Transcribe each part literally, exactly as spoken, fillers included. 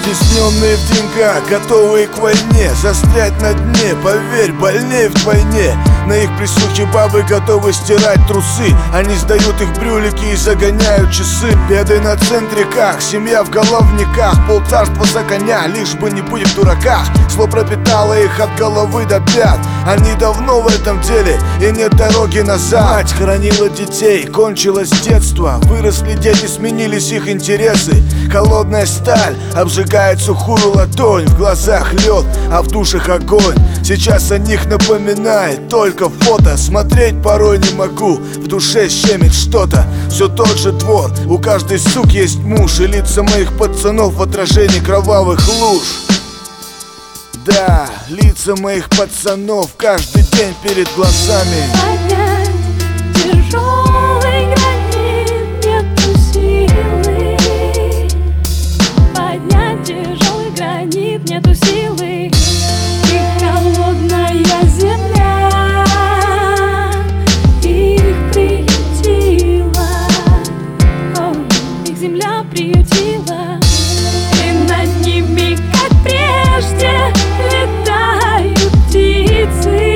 Стесненные в деньгах, готовые к войне, застрять на дне, поверь, больнее вдвойне. На их присухе бабы готовы стирать трусы. Они сдают их брюлики и загоняют часы. Беды на центриках, семья в головниках, полцарства за коня, лишь бы не быть в дураках. Зло пропитало их от головы до пят. Они давно в этом деле и нет дороги назад. Мать хоронила детей, кончилось детство. Выросли дети, сменились их интересы. Холодная сталь обжигает сухую ладонь. В глазах лед, а в душах огонь. Сейчас о них напоминает только фото. Смотреть порой не могу, в душе щемит что-то. Все тот же двор, у каждой суки есть муж. И лица моих пацанов в отражении кровавых луж. Да, лица моих пацанов каждый день перед глазами. Поднять тяжелый гранит, нету силы. Поднять тяжелый гранит, нету силы. И холодная земля их приютила. О, их земля приютила. И над ними, как прежде, летают птицы.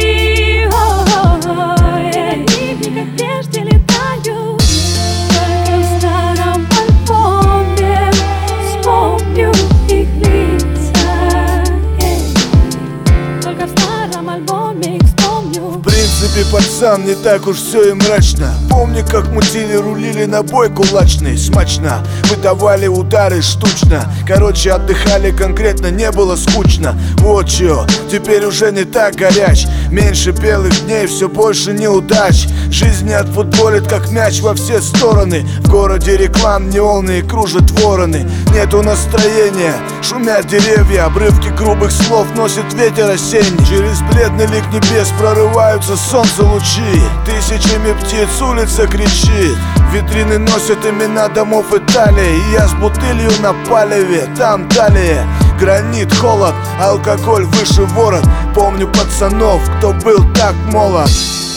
Ой, они, как прежде, летают. Только в старом альбоме вспомню их лица. Только в старом альбоме их вспомню. В принципе, пацан, не так уж все и мрачно. Помню, как мутили, рулили на бой кулачный. Смачно, выдавали удары штучно. Короче, отдыхали конкретно, не было скучно. Вот чё, теперь уже не так горяч. Меньше белых дней, все больше неудач. Жизнь не отфутболит, как мяч во все стороны. В городе реклам неоны и кружат вороны. Нету настроения, шумят деревья. Обрывки грубых слов носит ветер осенний. Через бледный лик небес прорываются солнце лучи. Тысячами птиц улица кричит. Витрины носят имена домов Италии. И я с бутылью на палеве, там далее гранит, холод, алкоголь выше ворот. Помню пацанов, кто был так молод.